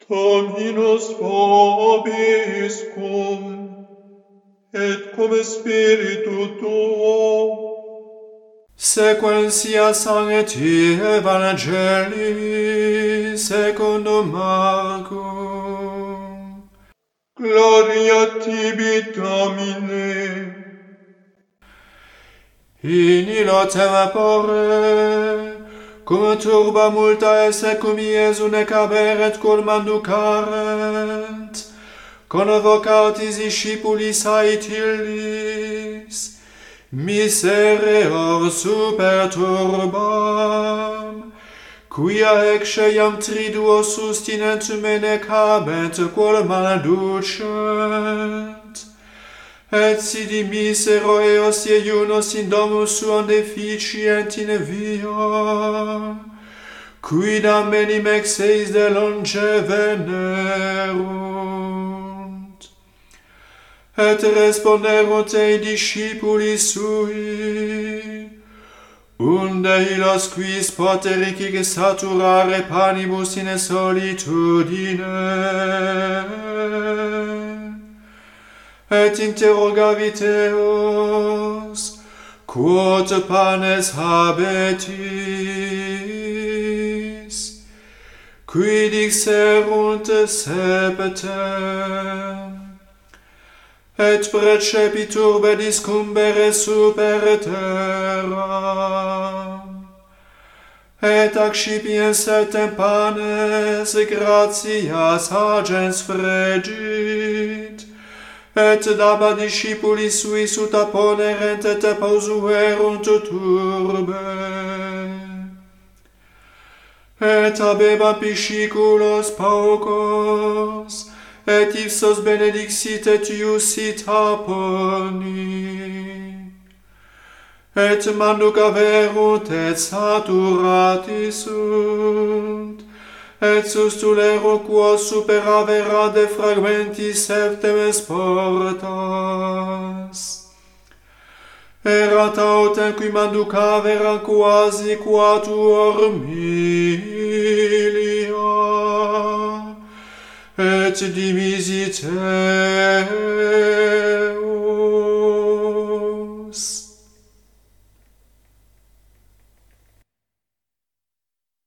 Dominus vobiscum, et cum spiritu tuo. Sequentia Sancti Evangelii secundum Marcum. Gloria tibi, Domine. In illo tempore, cum turba multa esse cum Iesu nec haberet culmam ducarent, convocatis discipulis ait illis, misereor super turbam, quia ecce iam triduo sustinentem e nec habent quod malducent. Et sidi misero eos iunos in domus suam deficient in via, quidam enim ex eis de longe venerunt. Et responderunt ei discipulis sui, unde illos quis poterici saturare panibus in solitudine? Et interrogavit eos, quod panes habetis? Qui dixerunt septem. Et precepitur bediscumbere super terram. Et accipiens septem panes gratias agens fregit, et daba discipulis suis ut apponerent et posuerunt turbe. Et habebam pisciculos paucos, et ipsos benedixit et iusit apponi. Et manducaverunt et saturati sunt, et sustulerunt quos superavera de fragmentis septemes portas. Erat autem qui manducaveram quasi quatuor milia, et dimisit